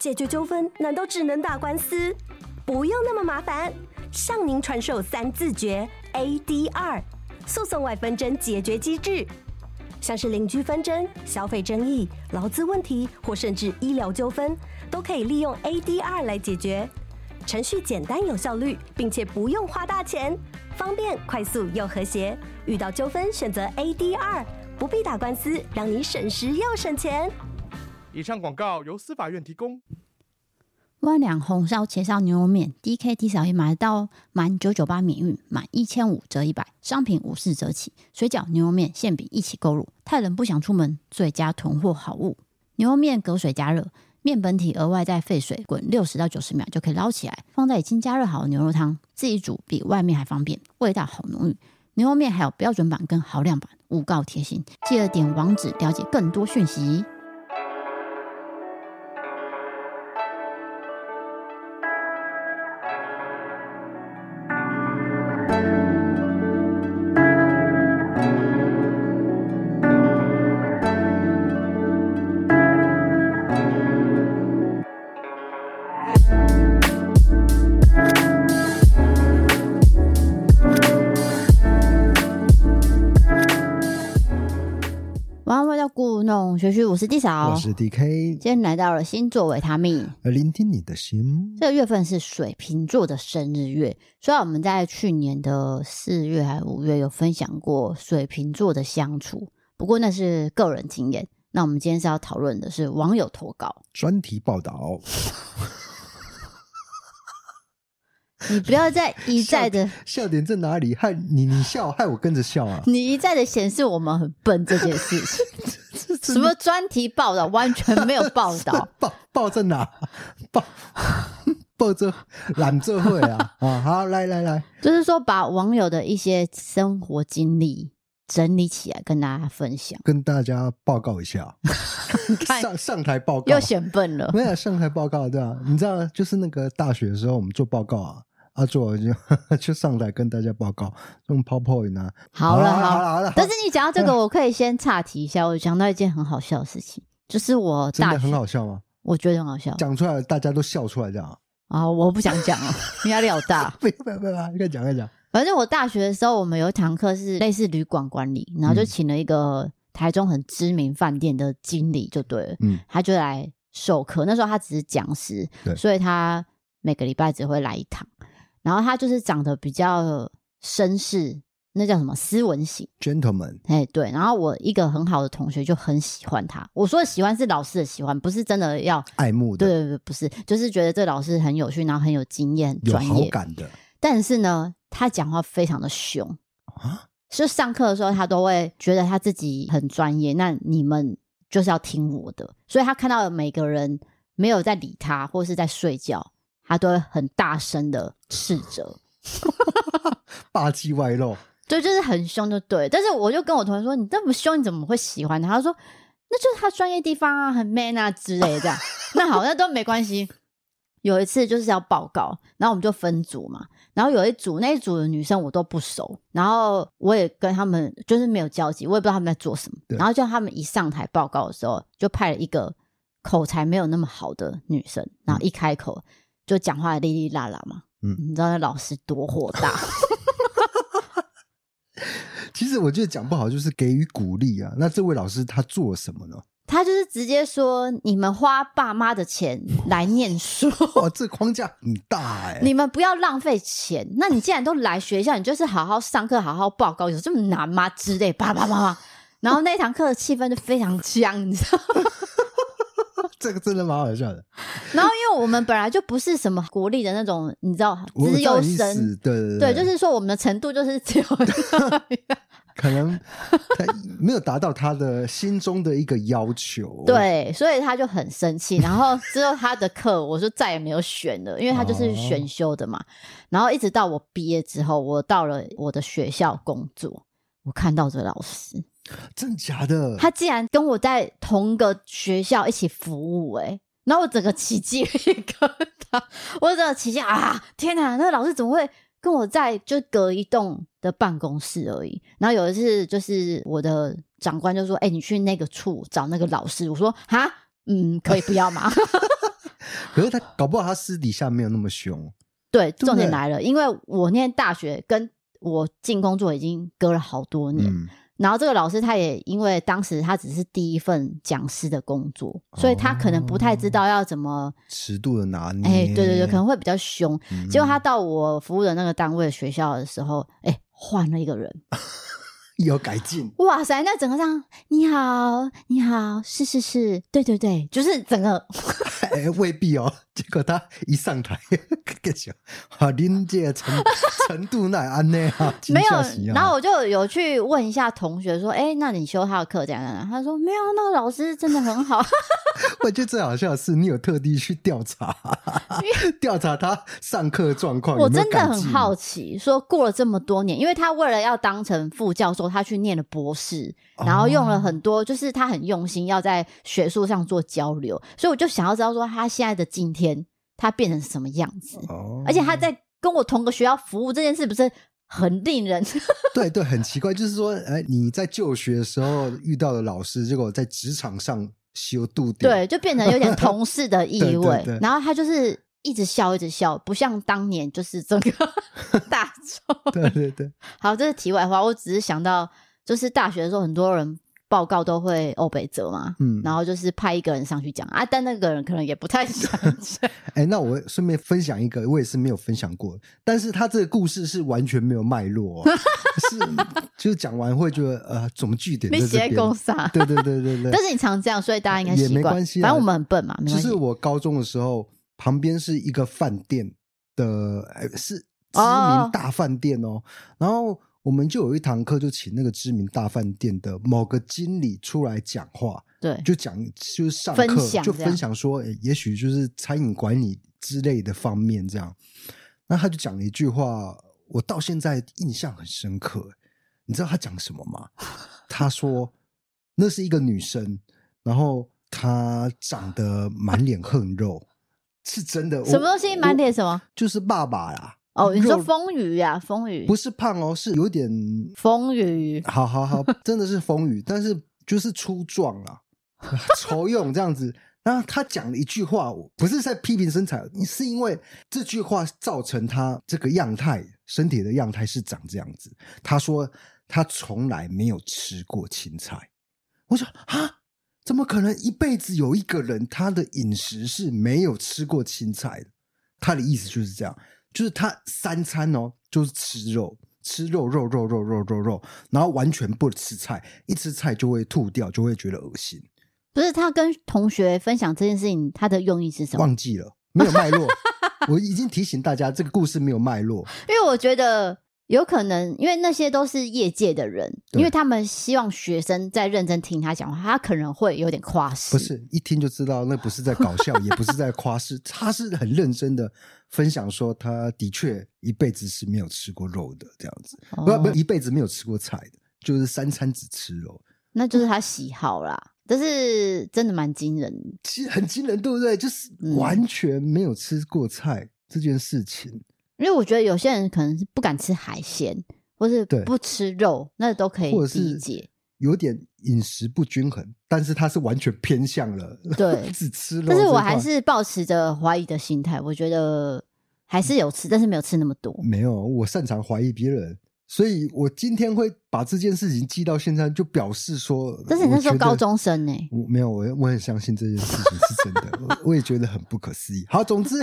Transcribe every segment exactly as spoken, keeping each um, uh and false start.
解决纠纷难道只能打官司？不用那么麻烦，向您传授三字诀 A D R 诉讼外纷争解决机制。像是邻居纷争、消费争议、劳资问题或甚至医疗纠纷，都可以利用 A D R 来解决。程序简单有效率，并且不用花大钱，方便、快速又和谐。遇到纠纷选择 A D R， 不必打官司，让你省时又省钱。 以上广告由司法院提供。 万两红烧茄烧牛肉面 D K T 扫也买得到，满九九八免运，满一千五折一百，商品五四折起。水饺、牛肉面、馅饼一起购入，太冷不想出门，最佳囤货好物。牛肉面隔水加热，面本体额外再沸水滚六十到九十秒就可以捞起来，放在已经加热好的牛肉汤，自己煮比外面还方便，味道好浓郁。牛肉面还有标准版跟豪量版，无告贴心，记得点网址了解更多讯息。晚安，回到故弄玄虚，我是 D 嫂， 我是 D K。 今天来到了星座维他命， 聆听你的心。 这个月份是水瓶座的生日月，虽然我们在去年的四月还五月有分享过水瓶座的相处，不过那是个人经验。那我们今天是要讨论的是网友投稿专题报道。 你不要再一再的笑, 笑点在哪里？害你你笑，害我跟着笑啊！ 你一再的显示我们很笨这件事情。什么专题报道，完全没有报道。 报报在哪？报报这揽这会啊！啊，好，来来来， 就是说把网友的一些生活经历整理起来跟大家分享， 跟大家报告一下。上上台报告又显笨了。 没有上台报告，对啊，你知道，就是那个大学的时候，我们做报告啊。啊，做就就上台跟大家报告，用 PowerPoint 啊。 好了好了好了， 但是你讲到这个，我可以先岔题一下。我讲到一件很好笑的事情，就是我大学真的很好笑吗？ 我觉得很好笑，讲出来大家都笑出来这样啊！我不想讲了，压力好大。 不要不要不要，你可以讲可以讲。 反正我大学的时候，我们有一堂课是类似旅馆管理，然后就请了一个台中很知名饭店的经理，就对了，嗯，他就来授课。那时候他只是讲师，所以他每个礼拜只会来一堂。然后他就是长得比较绅士，那叫什么斯文型 gentleman。 哎，对。然后我一个很好的同学就很喜欢他，我说的喜欢是老师的喜欢，不是真的要爱慕的。 对对对，不是，就是觉得这老师很有趣，然后很有经验，很专业， 有好感的。 但是呢，他讲话非常的凶啊，就上课的时候他都会觉得他自己很专业，那你们就是要听我的，所以他看到每个人没有在理他或是在睡觉，他都会很大声的斥责。 霸气外露。 对，就是很凶就对。但是我就跟我同学说，你这么凶你怎么会喜欢他？他说那就是他专业地方啊，很 man 啊之类的这样。那好，那都没关系。有一次就是要报告，然后我们就分组嘛，然后有一组那一组的女生我都不熟，然后我也跟他们就是没有交集，我也不知道他们在做什么。然后就他们一上台报告的时候，就派了一个口才没有那么好的女生，然后一开口就讲话哩哩啦啦嘛，嗯，你知道那老师多火大。 其实我觉得讲不好就是给予鼓励啊。那这位老师他做了什么呢？ 他就是直接说你们花爸妈的钱来念书。 哇，这框架很大哎、欸！ 你们不要浪费钱。那你既然都来学校，你就是好好上课，好好报告，有这么难吗？之类，叭叭叭叭。然后那堂课的气氛就非常僵，你知道吗？ 这个真的蛮好笑的。 然后因为我们本来就不是什么国立的那种，你知道资优生， 对对对, 对，就是说我们的程度就是只有可能他没有达到他的心中的一个要求。 对，所以他就很生气。然后之后他的课我就再也没有选了，因为他就是选修的嘛。哦、然后一直到我毕业之后，我到了我的学校工作，我看到这个老师。 真假的？ 他竟然跟我在同个学校一起服务、欸，哎，然后我整个起鸡皮疙瘩，我整个起鸡啊！天哪，那个老师怎么会跟我在就隔一栋的办公室而已？然后有一次就是我的长官就说：“哎、欸，你去那个处找那个老师。”我说：“哈，嗯，可以不要吗？” 可是他搞不好他私底下没有那么凶。 对， 对重点来了，因为我念大学跟我进工作已经隔了好多年。嗯，然后这个老师他也因为当时他只是第一份讲师的工作，所以他可能不太知道要怎么尺度的拿捏。 哎，对对对，可能会比较凶。嗯、结果他到我服务的那个单位学校的时候，哎，换了一个人。 有改进， 哇塞！那整个上你好，你好，是是是，对对对，就是整个， 哎，未必哦。结果他一上台，更小，啊，您这程程度那安呢啊？ 没有，然后我就有去问一下同学说，哎，那你修他的课这样这样？他说没有，那个老师真的很好。 我觉得最好笑的是，你有特地去调查，调查他上课状况。 我真的很好奇，说过了这么多年，因为他为了要当成副教授，他去念了博士，然后用了很多，就是他很用心要在学术上做交流，所以我就想要知道说他现在的今天他变成什么样子。哦，而且他在跟我同个学校服务这件事，不是很令人对对，很奇怪，就是说，哎，你在就学的时候遇到的老师，结果在职场上修度点， 对，就变成有点同事的意味。对对对，然后他就是一直笑一直笑，不像当年就是整个大众。 对对对， 好，这是题外话，我只是想到就是大学的时候很多人报告都会欧北泽嘛，嗯，然后就是派一个人上去讲啊，但那个人可能也不太想讲。 哎，那我顺便分享一个，我也是没有分享过，但是他这个故事是完全没有脉络、哦，是就是讲完会觉得呃，怎么据点在这边？ 没写公啥？ 对对对对对。 但是你常这样，所以大家应该习惯。 也没关系、啊， 反正我们很笨嘛，没关系。 就是我高中的时候，旁边是一个饭店的，是知名大饭店哦，哦然后。我们就有一堂课，就请那个知名大饭店的某个经理出来讲话， 对， 就讲就是上课就分享说，也许就是餐饮管理之类的方面这样。那他就讲了一句话，我到现在印象很深刻。你知道他讲什么吗？他说那是一个女生，然后她长得满脸横肉，是真的。 什么东西满脸什么？ 就是爸爸啦。 哦，你说丰腴呀，丰腴不是胖哦，是有点丰腴。 好好好，真的是丰腴，但是就是粗壮啦，丑勇这样子。然后他讲了一句话，不是在批评身材，是因为这句话造成他这个样态，身体的样态是长这样子。他说他从来没有吃过青菜。我说啊，怎么可能一辈子有一个人他的饮食是没有吃过青菜的？他的意思就是这样。就是他三餐哦，就是吃肉，吃肉肉肉肉肉肉肉，然后完全不吃菜，一吃菜就会吐掉，就会觉得恶心。 不是他跟同学分享这件事情，他的用意是什么？ 忘记了，没有脉络。我已经提醒大家，这个故事没有脉络， 因为我觉得有可能，因为那些都是业界的人，因为他们希望学生在认真听他讲话，他可能会有点夸饰。 不是一听就知道，那不是在搞笑，也不是在夸饰，他是很认真的分享说，他的确一辈子是没有吃过肉的，这样子，哦、不不，一辈子没有吃过菜的，就是三餐只吃肉， 那就是他喜好啦。但是真的蛮惊人， 其实很惊人，对不对？就是完全没有吃过菜、嗯、这件事情。 因为我觉得有些人可能是不敢吃海鲜，或是不吃肉，那都可以理解。 有点饮食不均衡，但是他是完全偏向了对只吃肉。 但是我还是抱持着怀疑的心态，我觉得还是有吃，但是没有吃那么多。 没有，我擅长怀疑别人，所以我今天会把这件事情记到现在，就表示说， 但是你那时候高中生呢、欸？ 我没有，我我很相信这件事情是真的，我, 我也觉得很不可思议。好，总之。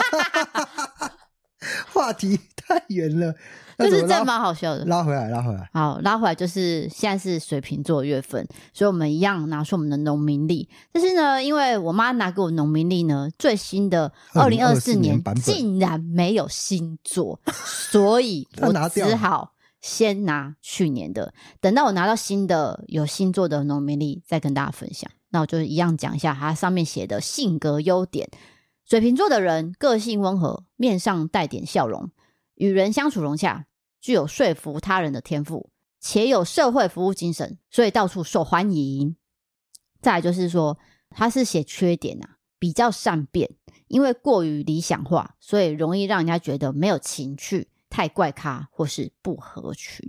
话题太远了， 就是真的蛮好笑的。 拉回来，拉回来。 好，拉回来就是现在是水瓶座月份，所以我们一样拿出我们的农民历。但是呢，因为我妈拿给我农民历呢，最新的二零二四年竟然没有星座，所以我只好先拿去年的。等到我拿到新的有星座的农民历，再跟大家分享。那我就一样讲一下它上面写的性格优点。水瓶座的人个性温和，面上带点笑容，与人相处融洽，具有说服他人的天赋，且有社会服务精神，所以到处受欢迎。再来就是说，他是写缺点啊，比较善变，因为过于理想化，所以容易让人家觉得没有情趣，太怪咖或是不合群。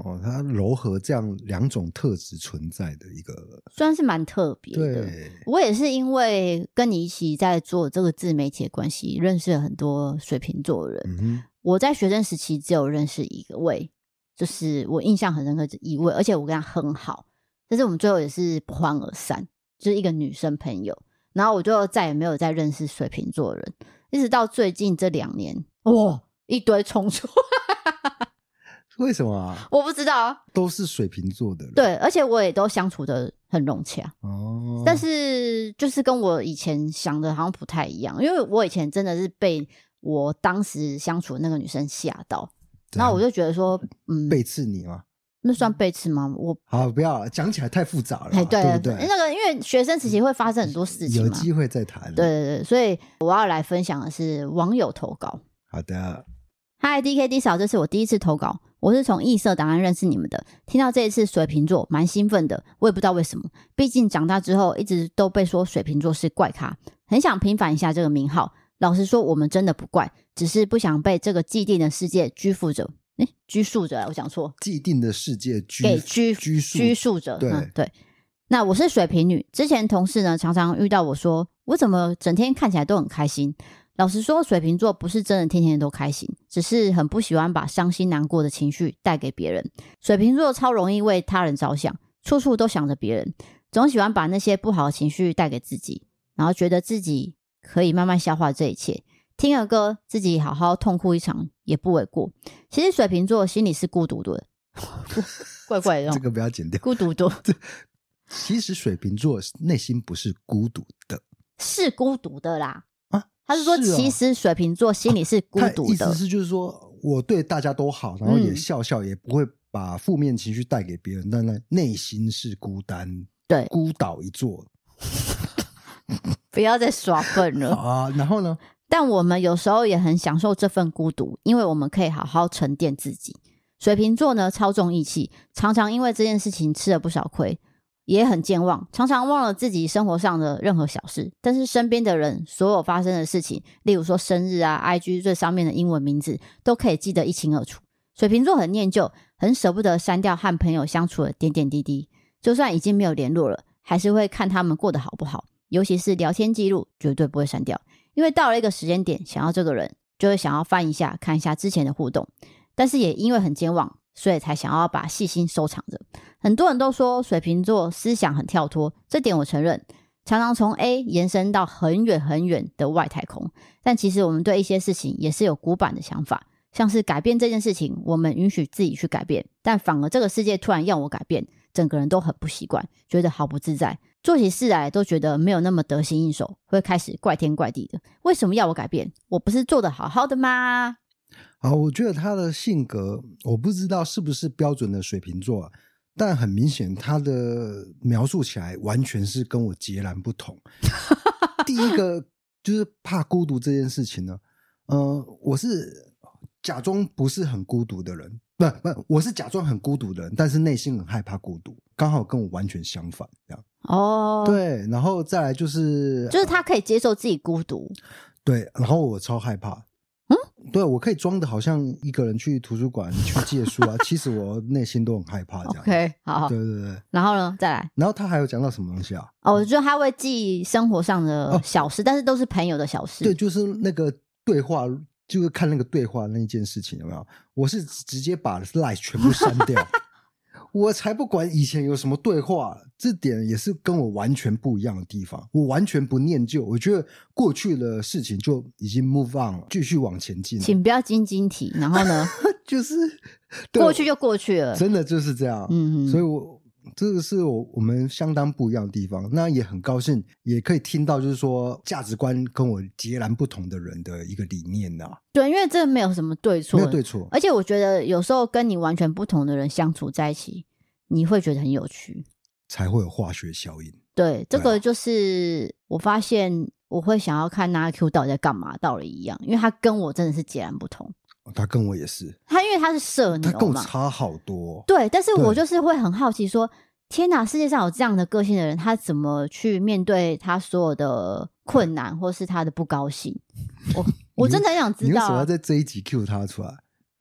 哦，它糅合这样两种特质存在的一个， 算是蛮特别的。 对， 我也是因为跟你一起在做这个自媒体的关系，认识了很多水瓶座的人。 嗯哼， 我在学生时期只有认识一位，就是我印象很深刻的一位，而且我跟他很好，但是我们最后也是不欢而散，就是一个女生朋友。然后我就再也没有再认识水瓶座的人，一直到最近这两年，哇，一堆冲突。 为什么啊？ 我不知道啊， 都是水瓶座的人， 对，而且我也都相处的很融洽。 哦， 但是就是跟我以前想的好像不太一样，因为我以前真的是被我当时相处的那个女生吓到，然后我就觉得说，嗯， 背刺你吗？ 那算背刺吗？我好，不要讲起来太复杂了， 哎，对对不对？ 那个因为学生时期会发生很多事情嘛， 有机会再谈。 对对对，所以我要来分享的是网友投稿。 好的， 嗨 D K D 嫂，这是我第一次投稿，我是从异色档案认识你们的，听到这一次水瓶座蛮兴奋的，我也不知道为什么，毕竟长大之后一直都被说水瓶座是怪咖，很想平反一下这个名号。老实说我们真的不怪，只是不想被这个既定的世界拘缚着。诶拘束着，我讲错， 既定的世界拘给拘拘束拘束着， 对、 嗯、对。那我是水瓶女，之前同事呢常常遇到我说，我怎么整天看起来都很开心。老实说，水瓶座不是真的天天都开心，只是很不喜欢把伤心难过的情绪带给别人。水瓶座超容易为他人着想，处处都想着别人，总喜欢把那些不好的情绪带给自己，然后觉得自己可以慢慢消化这一切。听个歌，自己好好痛哭一场也不为过。其实水瓶座心里是孤独的，怪怪的， 这个不要剪掉。 孤独的， 其实水瓶座内心不是孤独的， 是孤独的啦。 啊， 他是说， 是哦其实水瓶座心里是孤独的， 他意思是就是说我对大家都好，然后也笑笑，也不会把负面情绪带给别人，但内心是孤单， 对， 孤岛一座。 不要再耍笨了啊！然后呢？ 但我们有时候也很享受这份孤独，因为我们可以好好沉淀自己。水瓶座呢，超重义气，常常因为这件事情吃了不少亏，也很健忘，常常忘了自己生活上的任何小事，但是身边的人所有发生的事情，例如说生日啊 I G 最上面的英文名字都可以记得一清二楚。水瓶座很念旧，很舍不得删掉和朋友相处的点点滴滴，就算已经没有联络了，还是会看他们过得好不好，尤其是聊天记录绝对不会删掉，因为到了一个时间点，想要这个人就会想要翻一下看一下之前的互动，但是也因为很健忘，所以才想要把细心收藏着。很多人都说水瓶座思想很跳脱，这点我承认，常常从 A 延伸到很远很远的外太空，但其实我们对一些事情也是有古板的想法，像是改变这件事情，我们允许自己去改变，但反而这个世界突然要我改变，整个人都很不习惯，觉得好不自在，做起事来都觉得没有那么得心应手，会开始怪天怪地的。为什么要我改变？我不是做得好好的吗？ 好，我觉得他的性格，我不知道是不是标准的水瓶座、啊，但很明显他的描述起来完全是跟我截然不同。第一个就是怕孤独这件事情呢，呃，我是假装不是很孤独的人，不不，我是假装很孤独的人，但是内心很害怕孤独，刚好跟我完全相反，这样。 哦， 对，然后再来就是就是他可以接受自己孤独， 对，然后我超害怕。 嗯， 对，我可以装的好像一个人去图书馆去借书啊，其实我内心都很害怕这样。 OK， 好， 对对对。 然后呢，再来。 然后他还有讲到什么东西啊？ 哦，我觉得他会记生活上的小事，哦、但是都是朋友的小事。 对，就是那个对话，就是看那个对话那一件事情有没有？我是直接把 line 全部删掉。我才不管以前有什么对话，这点也是跟我完全不一样的地方。我完全不念旧，我觉得过去的事情就已经 move on 了，继续往前进。 请不要晶晶体，然后呢， 就是过去就过去了， 真的就是这样。嗯，所以我这个是我我们相当不一样的地方。那也很高兴，也可以听到就是说价值观跟我截然不同的人的一个理念呐、啊。 对，因为这没有什么对错， 没有对错。 而且我觉得有时候跟你完全不同的人相处在一起，你会觉得很有趣， 才会有化学效应。 对，这个就是我发现我会想要看那 Q 到底在干嘛，道理一样，因为他跟我真的是截然不同。 他跟我也是， 他因为他是社牛嘛， 他跟我差好多。 对，但是我就是会很好奇说，天哪，世界上有这样的个性的人，他怎么去面对他所有的困难或是他的不高兴？我我真的很想知道、啊。 你为什么要在这一集 Q 他出来？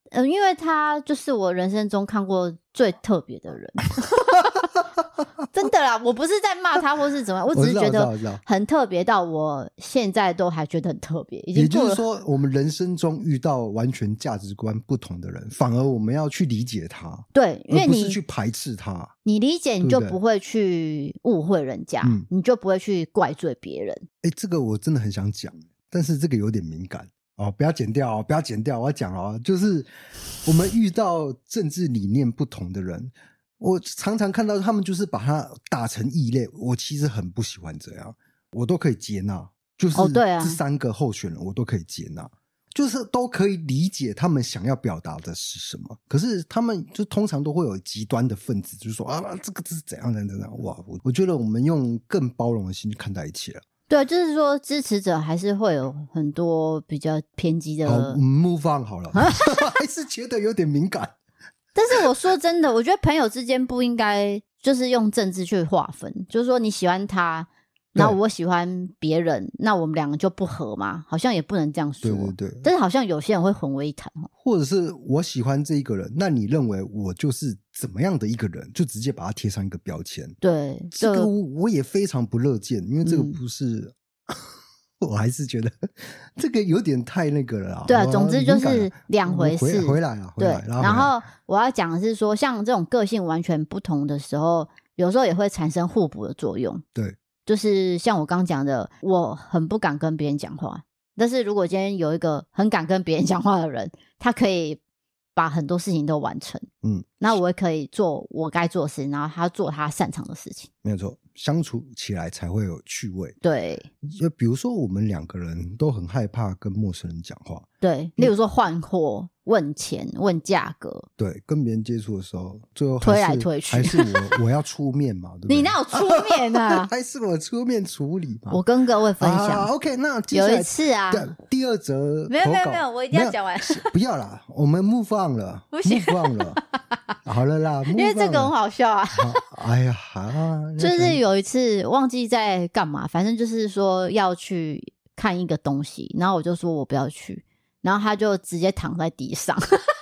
呃，因为他就是我人生中看过最特别的人。真的啦，我不是在骂他或是怎么样，我只是觉得很特别到我现在都还觉得很特别。 也就是说，我们人生中遇到完全价值观不同的人，反而我们要去理解他， 对，因为你而不是去排斥他。 你理解，你就不会去误会人家， 嗯、 你就不会去怪罪别人。 哎，这个我真的很想讲，但是这个有点敏感。哦，不要剪掉哦，不要剪掉，我要讲哦，就是我们遇到政治理念不同的人，我常常看到他们就是把它打成异类，我其实很不喜欢这样，我都可以接纳，就是这三个候选人我都可以接纳，就是都可以理解他们想要表达的是什么，可是他们就通常都会有极端的分子，就是说啊，这个这是怎样怎样怎样，哇，我我觉得我们用更包容的心去看待一切了。 对，就是说支持者还是会有很多比较偏激的。 好 move on 好了。还是觉得有点敏感。 但是我说真的，我觉得朋友之间不应该就是用政治去划分，就是说你喜欢他，然后我喜欢别人，那我们两个就不合嘛？好像也不能这样说。 对对对。 但是好像有些人会混为一谈， 或者是我喜欢这一个人，那你认为我就是怎么样的一个人，就直接把他贴上一个标签。 对， 这个我也非常不乐见，因为这个不是、嗯、我还是觉得这个有点太那个了啦。 对啊，总之就是两回事。 回, 回来啊，回来。 对，然后我要讲的是说，像这种个性完全不同的时候，有时候也会产生互补的作用。 对， 就是像我刚讲的，我很不敢跟别人讲话，但是如果今天有一个很敢跟别人讲话的人，他可以把很多事情都完成，嗯，那我也可以做我该做的事情，然后他做他擅长的事情。 没有错，相处起来才会有趣味。 对， 就比如说我们两个人都很害怕跟陌生人讲话。 对，例如说换货、问钱、问价格。 对，跟别人接触的时候，最后推来推去， 还是我我要出面嘛，对不对？ 你哪有出面啊？ 还是我出面处理嘛？ 我跟各位分享。 啊、OK， 那有一次啊， 第二则没有没有没有，我一定要讲完。 不要啦，我们 move on 了，move on 了。好了啦， 因为这个很好笑啊。 哎呀，啊、 就是有一次忘记在干嘛，反正就是说要去看一个东西，然后我就说我不要去，然后他就直接躺在地上。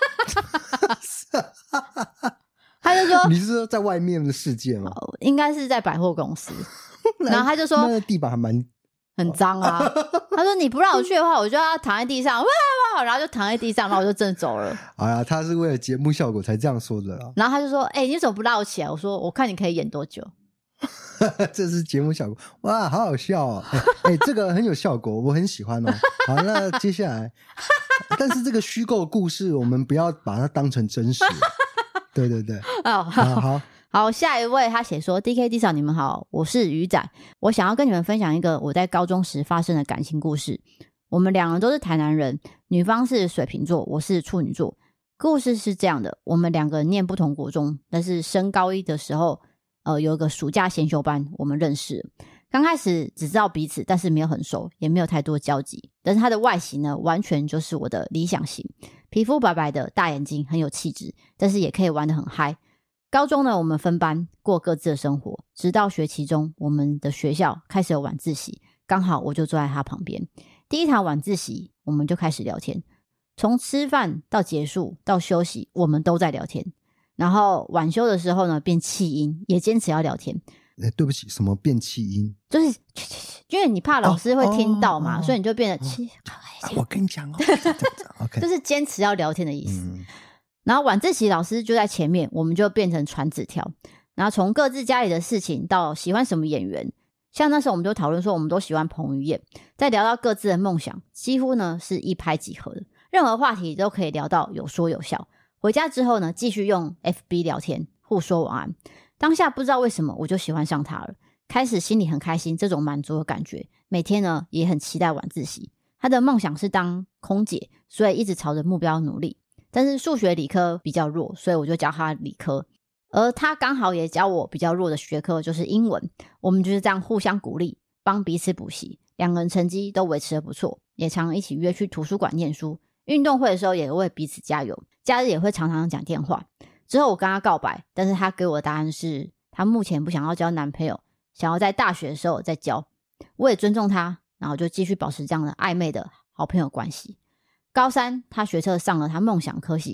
他就说：“ 你是说在外面的世界吗？ 应该是在百货公司。”然后他就说：“ 那个地板还蛮很脏啊。”他说：“你不让我去的话，我就要躺在地上。”哇，然后就躺在地上，然后我就真的走了。 哎呀，他是为了节目效果才这样说的啦。 然后他就说：“哎、欸，你怎么不拉我起来？”我说：“我看你可以演多久。” 这是节目效果，哇，好好笑哦！哎、欸欸，这个很有效果，我很喜欢哦。好，那接下来，但是这个虚构故事，我们不要把它当成真实。对对对， 哦，好、 啊、好好，下一位他写说 ：“D K D 嫂，你们好，我是鱼仔，我想要跟你们分享一个我在高中时发生的感情故事。我们两人都是台南人，女方是水瓶座，我是处女座。故事是这样的，我们两个人念不同国中，但是升高一的时候。”呃，有一个暑假先修班，我们认识了。刚开始只知道彼此，但是没有很熟，也没有太多交集。但是他的外形呢，完全就是我的理想型，皮肤白白的，大眼睛，很有气质，但是也可以玩得很嗨。高中呢，我们分班，过各自的生活，直到学期中，我们的学校开始有晚自习，刚好我就坐在他旁边。第一堂晚自习，我们就开始聊天，从吃饭到结束到休息，我们都在聊天。然后晚休的時候呢，变氣音，也堅持要聊天。 欸、對不起，什麼變氣音？ 就是因為你怕老師會聽到嘛，哦哦、所以你就變得氣、 哦啊。我跟你講哦，okay、 就是堅持要聊天的意思。嗯、然後晚自習老師就在前面，我們就變成傳紙條。然後從各自家裡的事情到喜歡什麼演員，像那時候我們就討論說，我們都喜歡彭於晏。再聊到各自的夢想，幾乎呢是一拍即合的，任何話題都可以聊到有說有笑。回家之後呢，繼續用 F B 聊天，互說晚安。當下不知道為什麼我就喜歡上他了，開始心裡很開心，這種滿足的感覺。每天呢也很期待晚自習。他的夢想是當空姐，所以一直朝着目標努力。但是數學理科比較弱，所以我就教他理科。而他剛好也教我比較弱的學科，就是英文。我們就是這樣互相鼓勵，幫彼此補習。兩個人成績都維持得不錯，也常一起約去圖書館念書。運動會的時候也為彼此加油，假日也會常常講電話。之後我跟他告白，但是他給我的答案是他目前不想要交男朋友，想要在大學的時候再交。我也尊重他，然後就繼續保持這樣的曖昧的好朋友關係。高三他學測上了他夢想科系，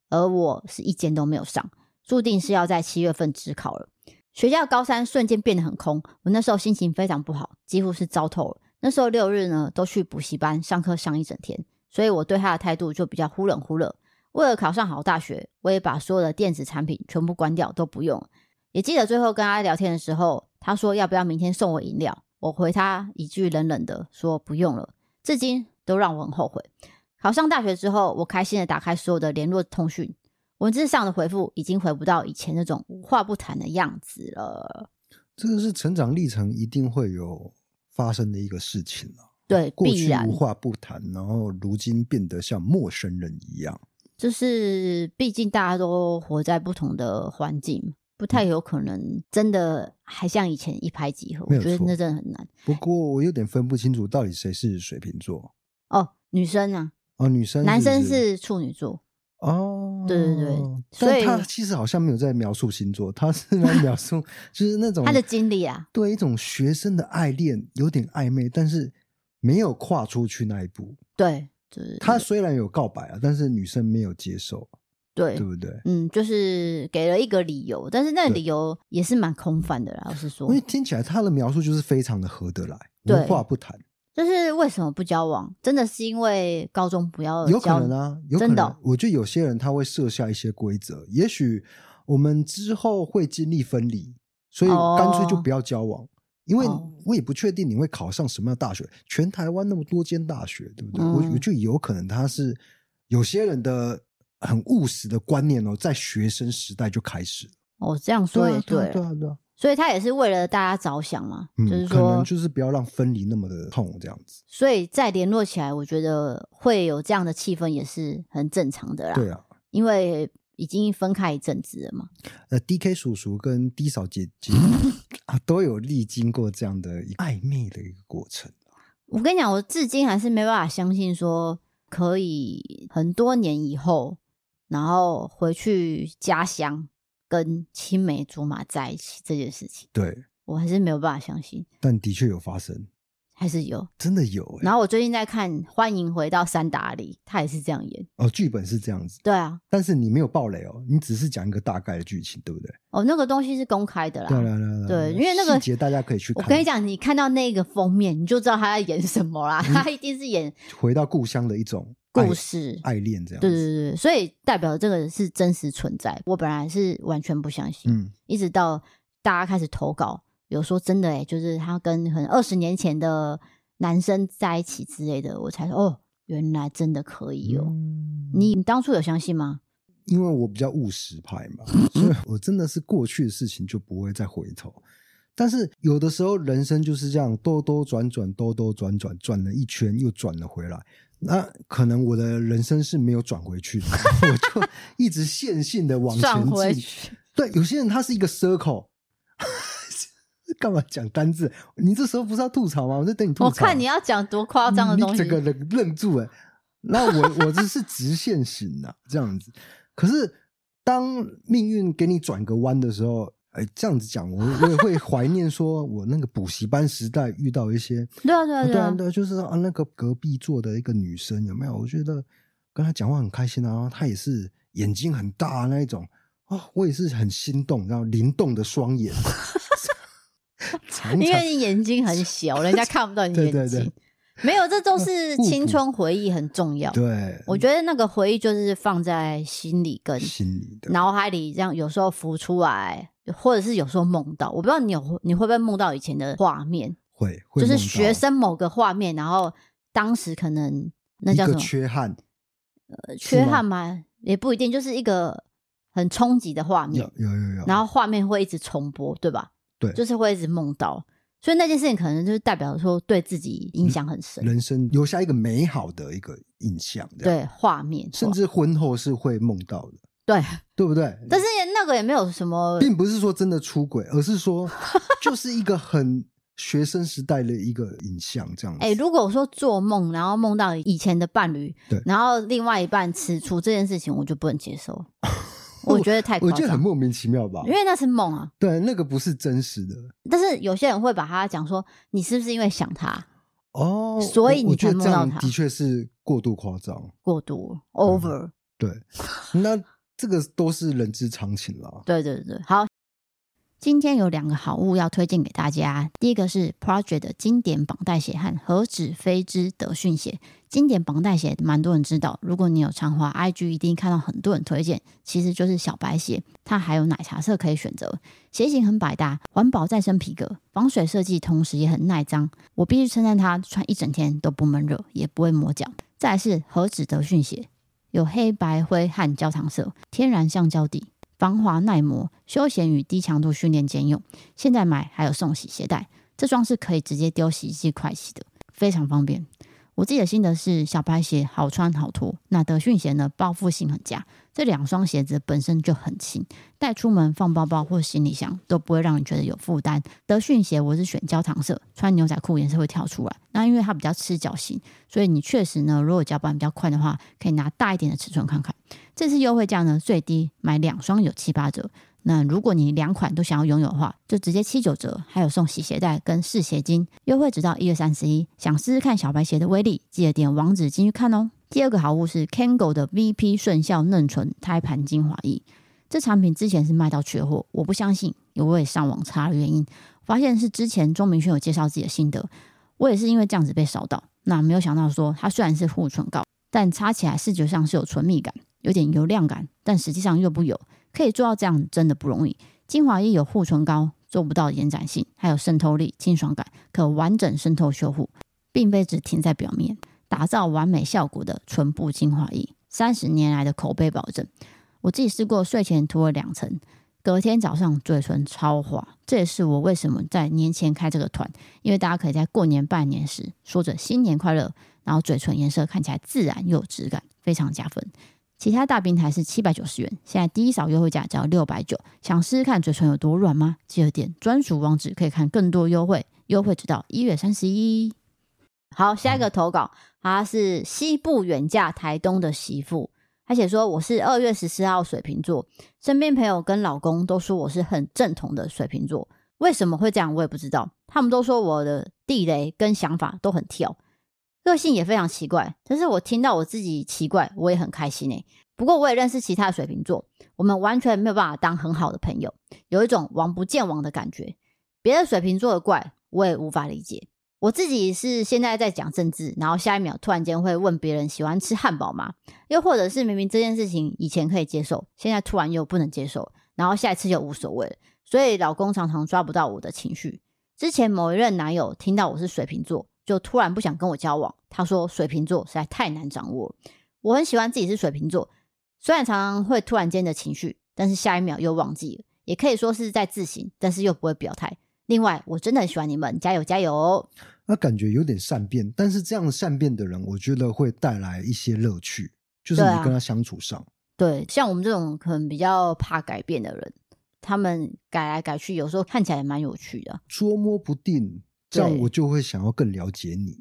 而我是一间都没有上，注定是要在七月份指考了。学校高三瞬间变得很空，我那时候心情非常不好，几乎是糟透了。那时候六日呢都去补习班上课上一整天，所以我对他的态度就比较忽冷忽热。为了考上好大学，我也把所有的电子产品全部关掉，都不用。也记得最后跟他聊天的时候，他说要不要明天送我饮料，我回他一句冷冷的说不用了，至今都让我很后悔。考上大学之后，我开心的打开所有的联络通讯，文字上的回复已经回不到以前那种无话不谈的样子了。 这个是成长历程一定会有发生的一个事情啊。 对， 过去必然无话不谈，然后如今变得像陌生人一样。 就是毕竟大家都活在不同的环境，不太有可能真的还像以前一拍即合，我觉得那真的很难。 不过我有点分不清楚到底谁是水瓶座。 哦，女生啊。 哦，女生是不是， 男生是处女座。 哦， 对对对，所以但他其实好像没有在描述星座，他是在描述就是那种他的经历啊， 对一种学生的爱恋，有点暧昧，但是没有跨出去那一步。 对，就是他虽然有告白啊，但是女生没有接受， 对， 对不对？ 嗯，就是给了一个理由，但是那个理由也是蛮空泛的啦，老实说， 因为听起来他的描述就是非常的合得来，无对话不谈。 就是为什么不交往？真的是因为高中不要交， 有可能啊，有可能真的哦， 我觉得有些人他会设下一些规则，也许我们之后会经历分离，所以干脆就不要交往。因为我也不确定你会考上什么样的大学，全台湾那么多间大学，对不对？嗯、我我觉得有可能他是有些人的很务实的观念哦，在学生时代就开始。 哦，这样说也对， 对啊，对啊，对啊。 所以他也是为了大家着想嘛， 嗯、 就是说， 可能就是不要让分离那么的痛，这样子。 所以再联络起来，我觉得会有这样的气氛也是很正常的啦。 对啊， 因为已经分开一阵子了嘛。 呃 ，D K 叔叔跟 D 嫂姐姐啊，都有历经过这样的一个暧昧的一个过程。 我跟你讲，我至今还是没办法相信说可以很多年以后，然后回去家乡跟青梅竹马在一起这件事情。 对， 我还是没有办法相信， 但的确有发生。 还是有， 真的有、欸。 然后我最近在看《欢迎回到三打里》，他也是这样演。 哦，剧本是这样子。 对啊， 但是你没有爆雷哦，你只是讲一个大概的剧情，对不对？ 哦，那个东西是公开的啦。 对对对对，因为那个细节大家可以去看。 我跟你讲，你看到那个封面，你就知道他在演什么啦。嗯、他一定是演回到故乡的一种故事、 爱恋这样子。 对对对，所以代表这个是真实存在。我本来是完全不相信，嗯，一直到大家开始投稿，有说真的哎、欸，就是他跟可能二十年前的男生在一起之类的，我才说哦，原来真的可以哦。嗯、你你当初有相信吗？ 因为我比较务实派嘛，所以我真的是过去的事情就不会再回头。但是有的时候人生就是这样，兜兜转转，兜兜转转，转了一圈又转了回来。那可能我的人生是没有转回去的，我就一直线性的往前进。对，有些人他是一个 circle。干嘛讲单字？你这时候不是要吐槽吗？我在等你吐槽。 我看你要讲多夸张的东西， 你整个人愣住哎。那我我这是直线型啊，这样子。可是当命运给你转个弯的时候，哎，这样子讲，我我也会怀念说，我那个补习班时代遇到一些， 对啊对啊对啊对啊，就是啊那个隔壁座的一个女生有没有？我觉得跟她讲话很开心啊，她也是眼睛很大那一种啊、哦，我也是很心动，然后灵动的双眼。常常因为你眼睛很小，人家看不到你眼睛。对对对，没有，这都是青春回忆，很重要。 对， 我觉得那个回忆就是放在心里跟心里的脑海里，这样有时候浮出来，或者是有时候梦到。我不知道你有你会不会梦到以前的画面？ 会，会就是学生某个画面，然后当时可能那叫什么？ 一个缺憾， 呃，缺憾吗？也不一定，就是一个很冲击的画面。 有有有有， 然后画面会一直重播，对吧？ 对， 就是会一直梦到，所以那件事情可能就是代表说对自己影响很深， 人生留下一个美好的一个印象， 对，画面， 甚至婚后是会梦到的， 对， 对不对？ 但是那个也没有什么， 并不是说真的出轨，而是说就是一个很学生时代的一个影像，这样子。 哎、欸，如果说做梦，然后梦到以前的伴侣， 对， 然后另外一半吃醋这件事情，我就不能接受。我觉得太夸张， 我觉得很莫名其妙吧， 因为那是梦啊。 对，那个不是真实的。 但是有些人会把他讲说，你是不是因为想他？ 哦， 所以你才梦到他。 的确是过度夸张， 过度 over、 嗯。对，那这个都是人之常情啦。 对对对，好。今天有两个好物要推荐给大家，第一个是 Project 的经典绑带鞋和何止飞之德训鞋。经典绑带鞋蛮多人知道，如果你有常滑 I G 一定看到很多人推荐，其实就是小白鞋，它还有奶茶色可以选择，鞋型很百搭，环保再生皮革，防水设计，同时也很耐脏，我必须称赞它穿一整天都不闷热，也不会磨脚。再来是何止德训鞋，有黑白灰和焦糖色，天然橡胶底，防滑耐磨，休闲与低强度训练兼用。现在买还有送洗鞋带，这双是可以直接丢洗衣机快洗的，非常方便。我自己的心得是小白鞋好穿好脱，那德训鞋呢包覆性很佳，这两双鞋子本身就很轻，带出门放包包或行李箱都不会让你觉得有负担。德训鞋我是选焦糖色，穿牛仔裤颜色会跳出来，那因为它比较吃脚型，所以你确实呢如果脚板比较宽的话，可以拿大一点的尺寸看看。这次优惠价呢最低买两双有七八折，那如果你两款都想要拥有的话，就直接七九折，还有送洗鞋带跟试鞋巾，优惠直到一月三十一。想试试看小白鞋的威力，记得点网址进去看哦。第二个好物是 Kango 的 V P 顺效嫩醇胎盘精华液，这产品之前是卖到缺货，我不相信，我也上网查了原因，发现是之前钟明轩有介绍自己的心得，我也是因为这样子被烧到。那没有想到说它虽然是护唇膏，但擦起来视觉上是有唇蜜感，有点油亮感，但实际上又不油，可以做到这样真的不容易。精华液有护唇膏做不到的延展性，还有渗透力、清爽感，可完整渗透修护，并非只停在表面，打造完美效果的唇部精华液，三十年来的口碑保证。我自己试过，睡前涂了两层，隔天早上嘴唇超滑，这也是我为什么在年前开这个团，因为大家可以在过年拜年时说着新年快乐，然后嘴唇颜色看起来自然又有质感，非常加分。其他大平台是七百九十元，现在第一扫优惠价只要六百九十，想试试看嘴唇有多软吗？记得点专属网址可以看更多优惠，优惠直到一月三十一。好，下一个投稿，他是西部远嫁台东的媳妇，他写说我是二月十四号水瓶座，身边朋友跟老公都说我是很正统的水瓶座，为什么会这样我也不知道，他们都说我的地雷跟想法都很跳，个性也非常奇怪，但是我听到我自己奇怪我也很开心耶。不过我也认识其他的水瓶座，我们完全没有办法当很好的朋友，有一种王不见王的感觉，别的水瓶座的怪我也无法理解。我自己是现在在讲政治，然后下一秒突然间会问别人喜欢吃汉堡吗？又或者是明明这件事情以前可以接受，现在突然又不能接受，然后下一次又无所谓了，所以老公常常抓不到我的情绪。之前某一任男友听到我是水瓶座，就突然不想跟我交往，他说水瓶座实在太难掌握了。我很喜欢自己是水瓶座，虽然常常会突然间的情绪，但是下一秒又忘记了，也可以说是在自省，但是又不会表态。另外我真的很喜欢你们，加油加油。 那感觉有点善变，但是这样善变的人我觉得会带来一些乐趣，就是你跟他相处上。 对, 啊、对，像我们这种可能比较怕改变的人，他们改来改去有时候看起来也蛮有趣的， 捉摸不定，这样我就会想要更了解你。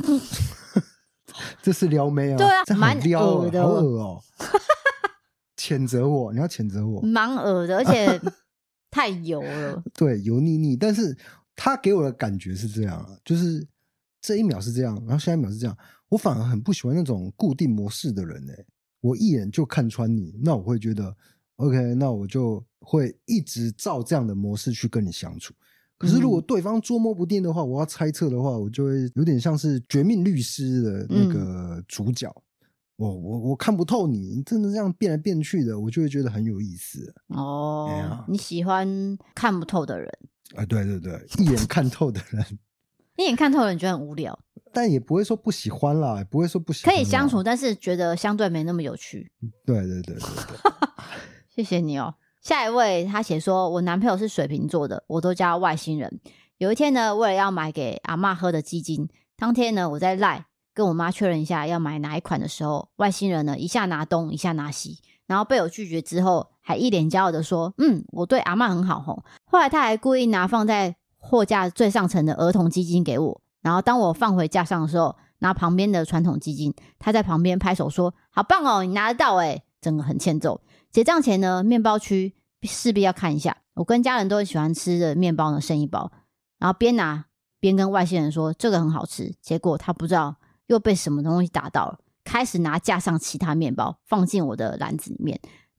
这是撩妹啊？ 对啊，蛮恶的， 好恶哦。谴责我，你要谴责我， 蛮恶的，而且太油了。 对，油腻腻，但是他给我的感觉是这样啊，就是这一秒是这样，然后下一秒是这样，我反而很不喜欢那种固定模式的人、欸、我一眼就看穿你，那我会觉得 OK， 那我就会一直照这样的模式去跟你相处。可是如果对方捉摸不定的话，我要猜测的话，我就会有点像是绝命律师的那个主角、嗯我我我看不透你，你真的这样变来变去的，我就会觉得很有意思哦、啊。你喜欢看不透的人啊？对对对，一眼看透的人， 一眼看透的人觉得很无聊， 但也不会说不喜欢啦，也不会说不喜欢， 可以相处，但是觉得相对没那么有趣。 对对对对对， 谢谢你哦。下一位他写说，我男朋友是水瓶座的，我都叫他外星人。有一天呢，为了要买给阿嬷喝的鸡精，当天呢我在赖跟我妈确认一下要买哪一款的时候，外星人呢一下拿东一下拿西，然后被我拒绝之后还一脸骄傲的说嗯我对阿嬷很好吼。后来他还故意拿放在货架最上层的儿童基金给我，然后当我放回架上的时候拿旁边的传统基金，他在旁边拍手说好棒哦你拿得到耶，整个很欠揍。结账前呢，面包区势必要看一下，我跟家人都很喜欢吃的面包呢剩一包，然后边拿边跟外星人说这个很好吃，结果他不知道又被什么东西打到了，开始拿架上其他面包放进我的篮子里面，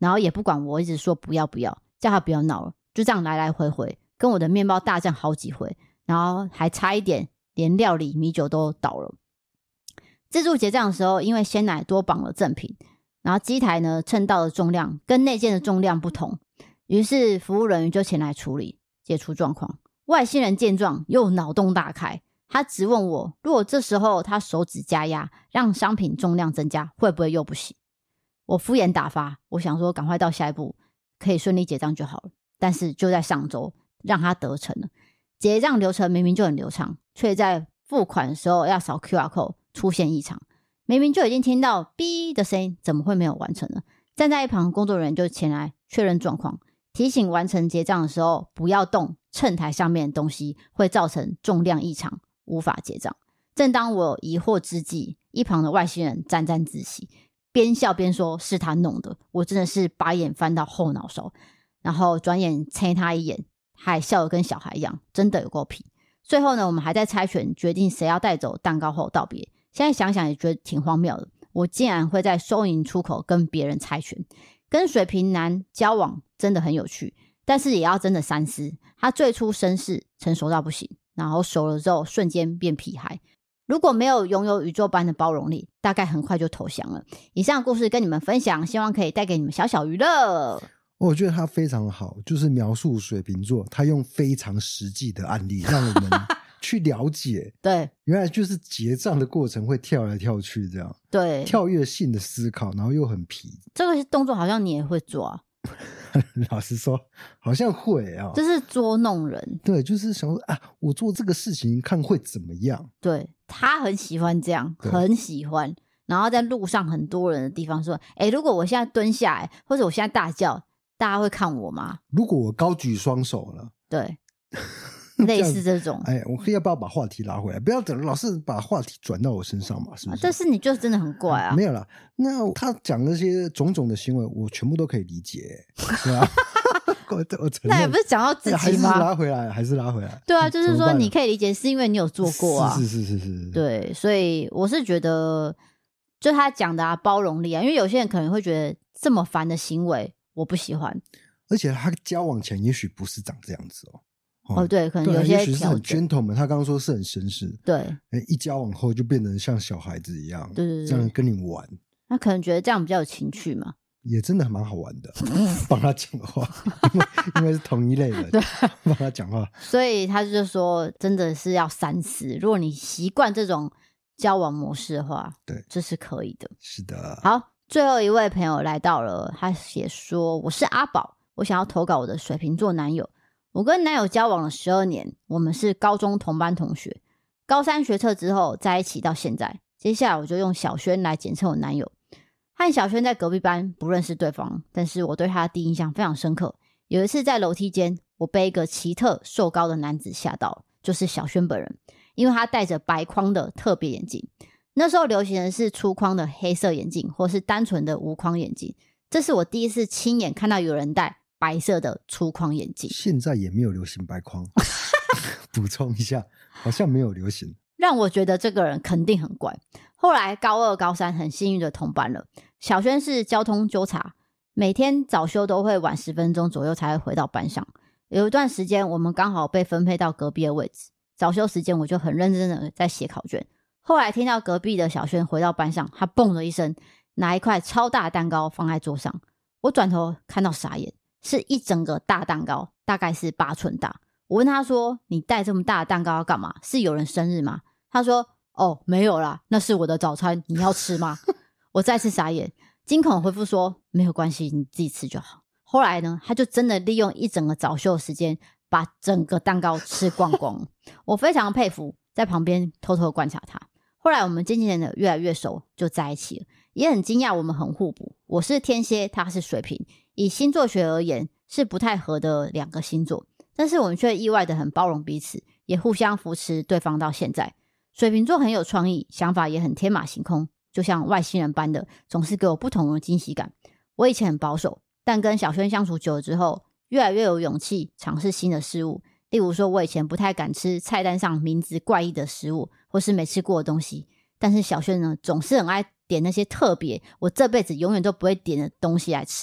然后也不管我一直说不要不要，叫他不要闹了，就这样来来回回跟我的面包大战好几回，然后还差一点连料理米酒都倒了。自助结账的时候，因为鲜奶多绑了赠品，然后机台呢称到的重量跟内件的重量不同，于是服务人员就前来处理解除状况。外星人见状又脑洞大开，他质问我，如果这时候他手指加压让商品重量增加，会不会又不行？我敷衍打发，我想说赶快到下一步可以顺利结账就好了。但是就在上周让他得逞了，结账流程明明就很流畅，却在付款的时候要扫 Q R code 出现异常，明明就已经听到哔的声音，怎么会没有完成呢？站在一旁工作人员就前来确认状况，提醒完成结账的时候不要动秤台上面的东西，会造成重量异常，无法结账。正当我疑惑之际，一旁的外星人沾沾自喜，边笑边说是他弄的，我真的是把眼翻到后脑勺，然后转眼啐他一眼，还笑得跟小孩一样，真的有够皮。最后呢，我们还在猜拳决定谁要带走蛋糕后道别，现在想想也觉得挺荒谬的，我竟然会在收银出口跟别人猜拳。跟水瓶男交往真的很有趣，但是也要真的三思。他最初绅士成熟到不行，然后熟了之后瞬间变屁孩，如果没有拥有宇宙般的包容力，大概很快就投降了。以上的故事跟你们分享，希望可以带给你们小小娱乐。 我觉得他非常好，就是描述水瓶座，他用非常实际的案例让我们去了解， 对， 原来就是结账的过程会跳来跳去这样， 对， 跳跃性的思考，然后又很皮。 这个动作好像你也会做啊。 老实说好像会啊， 就是捉弄人。 对，就是想说啊，我做这个事情看会怎么样。 对，他很喜欢这样，很喜欢，然后在路上很多人的地方说，诶，如果我现在蹲下来或者我现在大叫，大家会看我吗？ 如果我高举双手了， 对类似这种。 哎，我要不要把话题拉回来？不要等老是把话题转到我身上嘛，是不是？ 但是你就真的很怪啊。 没有啦，那他讲那些种种的行为，我全部都可以理解，对吧？我我承认， 那也不是讲到自己吗？ 还是拉回来，还是拉回来。 对啊，就是说你可以理解，是因为你有做过啊。 是是是是是。 对，所以我是觉得，就他讲的啊，包容力啊，因为有些人可能会觉得这么烦的行为我不喜欢， 而且他交往前也许不是长这样子哦。 哦，对，可能有些也许是很 gentleman， 他刚刚说是很绅士， 对， 一交往后就变成像小孩子一样， 对对对， 这样跟你玩， 他可能觉得这样比较有情趣嘛， 也真的蛮好玩的，帮他讲话，因为因为是同一类人，对，帮他讲话， 所以他就说，真的是要三思，如果你习惯这种交往模式的话， 对， 这是可以的， 是的。 好，最后一位朋友来到了，他写说，我是阿宝，我想要投稿我的水瓶座男友。我跟男友交往了十二年，我们是高中同班同学，高三学测之后在一起到现在。接下来我就用小轩来简称我男友。和小轩在隔壁班，不认识对方，但是我对他的第一印象非常深刻。有一次在楼梯间，我被一个奇特瘦高的男子吓到，就是小轩本人，因为他戴着白框的特别眼镜。那时候流行的是粗框的黑色眼镜，或是单纯的无框眼镜。这是我第一次亲眼看到有人戴白色的粗框眼镜， 现在也没有流行白框补充一下，好像没有流行， 让我觉得这个人肯定很怪。后来高二高三很幸运的同班了，小轩是交通纠察，每天早修都会晚十分钟左右才会回到班上。有一段时间我们刚好被分配到隔壁的位置，早修时间我就很认真的在写考卷。后来听到隔壁的小轩回到班上，他蹦了一声，拿一块超大的蛋糕放在桌上，我转头看到傻眼，是一整个大蛋糕，大概是八寸大。我问他说，你带这么大的蛋糕要干嘛？是有人生日吗？他说，哦，没有啦，那是我的早餐，你要吃吗？我再次傻眼，惊恐回复说，没有关系，你自己吃就好。后来呢，他就真的利用一整个早休的时间，把整个蛋糕吃光光。我非常佩服，在旁边偷偷观察他。后来我们渐渐的越来越熟，就在一起了，也很惊讶我们很互补。我是天蝎，他是水瓶，以星座学而言是不太合的两个星座，但是我们却意外的很包容彼此，也互相扶持对方到现在。水瓶座很有创意，想法也很天马行空，就像外星人般的，总是给我不同的惊喜感。我以前很保守，但跟小轩相处久了之后，越来越有勇气尝试新的事物。例如说，我以前不太敢吃菜单上名字怪异的食物，或是没吃过的东西，但是小轩呢，总是很爱点那些特别我这辈子永远都不会点的东西来吃。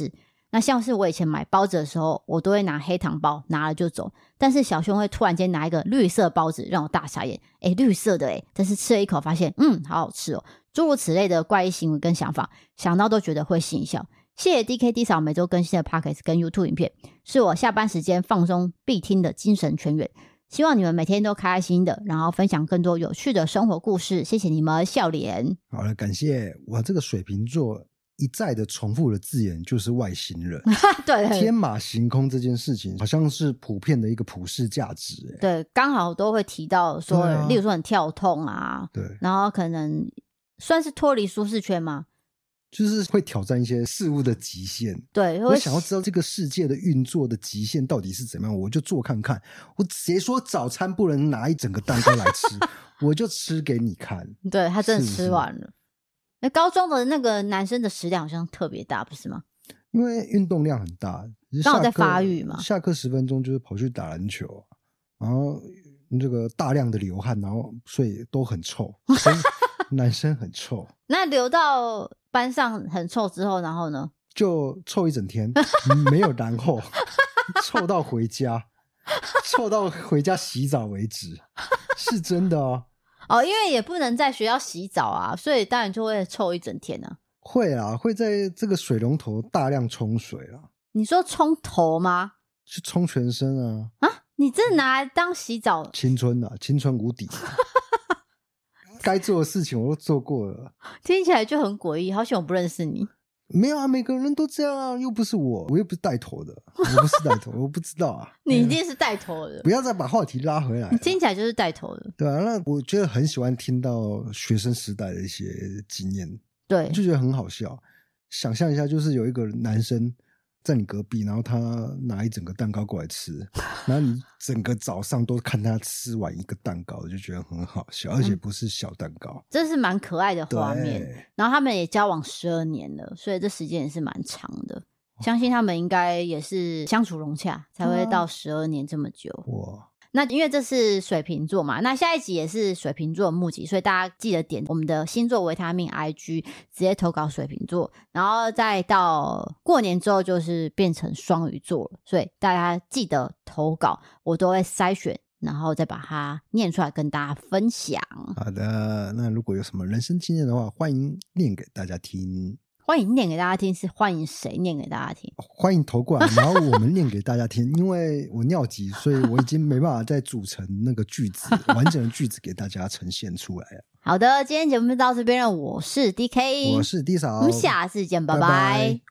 那像是我以前买包子的时候，我都会拿黑糖包，拿了就走。但是小兄会突然间拿一个绿色包子，让我大傻眼。诶，绿色的诶，但是吃了一口发现，嗯，好好吃哦。诸如此类的怪异行为跟想法，想到都觉得会心一笑。谢谢 D K D 嫂每周更新的 Podcast 跟 YouTube 影片，是我下班时间放松必听的精神泉源。希望你们每天都开开心心的，然后分享更多有趣的生活故事。谢谢你们，笑脸。 好了，感谢我这个水瓶座一再的重复的字眼就是外星人。 对， 天马行空这件事情好像是普遍的一个普世价值、欸、 对，刚好都会提到说、啊、例如说很跳痛啊， 对， 然后可能算是脱离舒适圈吗？ 就是会挑战一些事物的极限。 对， 我想要知道这个世界的运作的极限到底是怎么样，我就做看看。我谁说早餐不能拿一整个蛋糕来吃我就吃给你看。 对，他真的吃完了。那高中的那个男生的食量好像特别大，不是吗？ 因为运动量很大， 刚好在发育嘛。 下课十分钟就是跑去打篮球，然后这个大量的流汗，然后所以都很臭，所以男生很臭。 那流到班上很臭之后，然后呢？ 就臭一整天，没有然后，臭到回家，臭到回家洗澡为止，是真的哦。 哦，因为也不能在学校洗澡啊，所以当然就会臭一整天啊。 会啊，会在这个水龙头大量冲水啊。 你说冲头吗？ 是冲全身啊。 啊，你这拿来当洗澡？ 青春啊，青春无敌、啊。该做的事情我都做过了， 听起来就很诡异，好像我不认识你。 没有啊，每个人都这样啊，又不是我，我又不是带头的，我不是带头，我不知道啊。 你一定是带头的， 不要再把话题拉回来。 你听起来就是带头的， 对啊。那我觉得很喜欢听到学生时代的一些经验， 对， 就觉得很好笑。想象一下，就是有一个男生在你隔壁，然后他拿一整个蛋糕过来吃，然后你整个早上都看他吃完一个蛋糕，就觉得很好笑，而且不是小蛋糕， 嗯、这是蛮可爱的画面。然后他们也交往十二年了，所以这时间也是蛮长的。相信他们应该也是相处融洽，才会到十二年这么久。 哇！ 那因为这是水瓶座嘛，那下一集也是水瓶座的募集，所以大家记得点我们的星座维他命 I G 直接投稿水瓶座，然后再到过年之后就是变成双鱼座了，所以大家记得投稿，我都会筛选然后再把它念出来跟大家分享。 好的，那如果有什么人生经验的话，欢迎念给大家听。 欢迎念给大家听是欢迎谁念给大家听？ 欢迎投过来，然后我们念给大家听。因为我尿急，所以我已经没办法再组成那个句子完整的句子给大家呈现出来了。 好的，今天节目就到这边了，我是 D K， 我是 D 嫂， 我们下次见，拜拜。 拜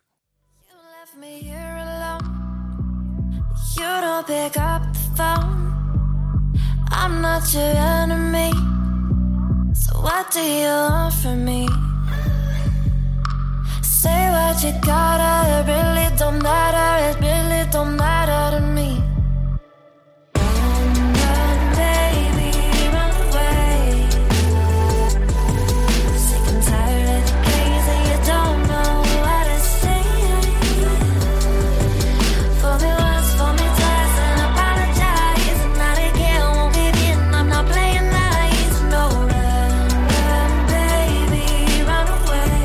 Say what you gotta, it really don't matter, it really don't matter to me. Run, run, baby, run away. Sick and tired of the games and you don't know what to say. For me once, for me twice, and apologize. And not again, won't give in, I'm not playing nice. No, run, run, baby, run away.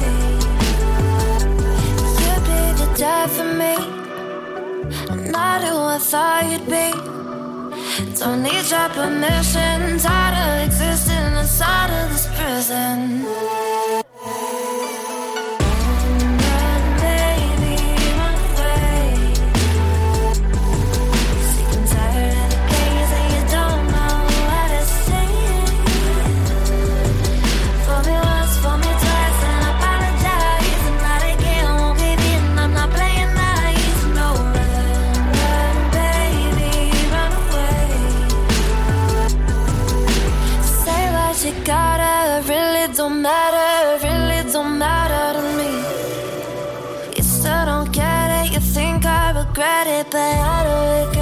Die for me, not who I thought you'd be. Don't need your permission, tired of existing inside of this prison. Run, baby, run away. Sick and tired of the games and you don't know what to say. For me once, for me twice, and apologize. And not again, won't give in, I'm not playing nice. No, run, run, baby, run away. Say what you gotta, it really don't matter, it really don't matter to me. You still don't get it, you think I regret it, but I don't regret it.